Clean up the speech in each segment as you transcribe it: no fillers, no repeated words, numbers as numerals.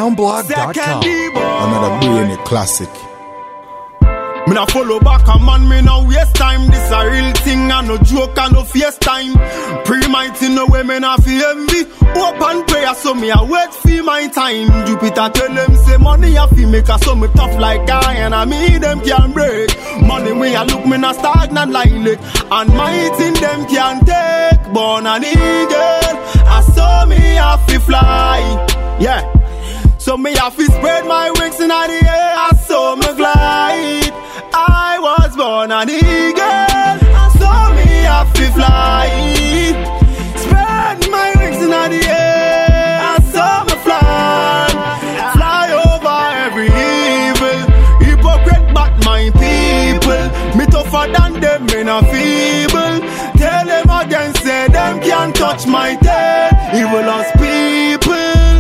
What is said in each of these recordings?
houndblog.com. Another brilliant classic. Me nah follow back a man, me nah waste time. This a real thing and no joke and no FaceTime. Pre-mighty no way me nah fi envy. Open prayer so me a wait fi my time. Jupiter tell them say money a fi make us so me tough like iron and me them can break. Money me a look me nah stagnant like lake. And my thing them can take. Born an eagle, I saw me a fi fly. Yeah. So me have to spread my wings in the air, I saw me glide. I was born an eagle, I saw me have to fly. Spread my wings in the air, I saw me fly. Fly over every evil, hypocrite but my people. Me tougher than them, me not feeble. Tell them again, say them can't touch my tail. Evil us people.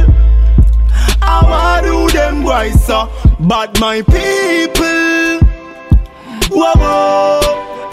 I do them boys so but my people. Whoa, whoa,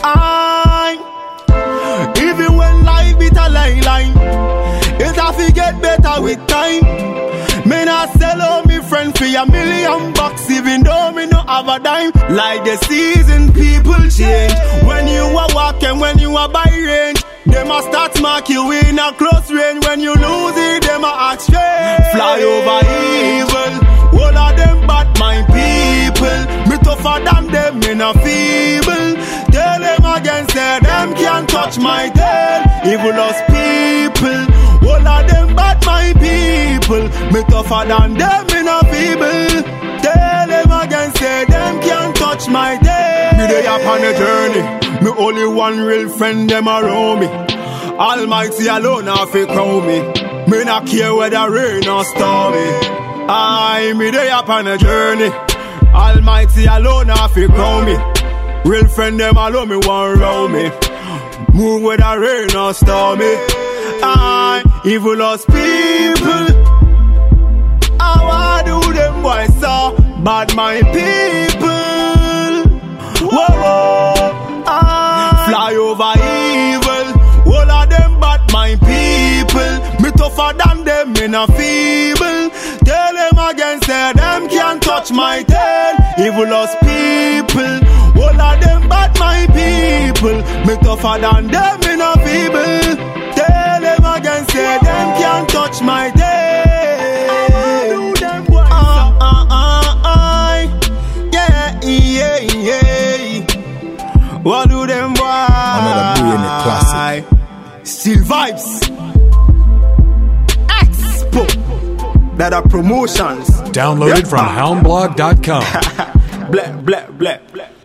even when life be a line, it have to get better with time. Me not sell all me friend for $1 million, even though me no have a dime. Like the season, people change. When you are walking, when you are by range, them a start mark you in a close range. When you lose it, them a act straight. Fly over evil. All of them bad my people. Me tougher than them, me not feeble. Tell them again, say them can't touch my tail. Evilous people. All of them bad my people. Me tougher than them, me not feeble. Tell them again, say them can't touch my tail. Me they up on a journey. Me only one real friend, them around me. Almighty alone have to crown me. Me not care whether rain or stormy. Me they up on a journey. Almighty alone have to crown me. Real friend them alone me want round me. Move whether rain or stormy. Evil us people. I do them boys so bad my people. Whoa, whoa, fly over evil. All of them bad my people. Me tougher than them, me not feeble. Tell them again, say them can't touch my tail. Evilous people. All of them bad my people. Me tougher than them, me not feeble. Tell them again, say them can't touch my tail. What do them boy? Another brilliant classic. Still vibes. Expo. That are promotions. Downloaded from houndblog.com. Blah, blah, blah, blah.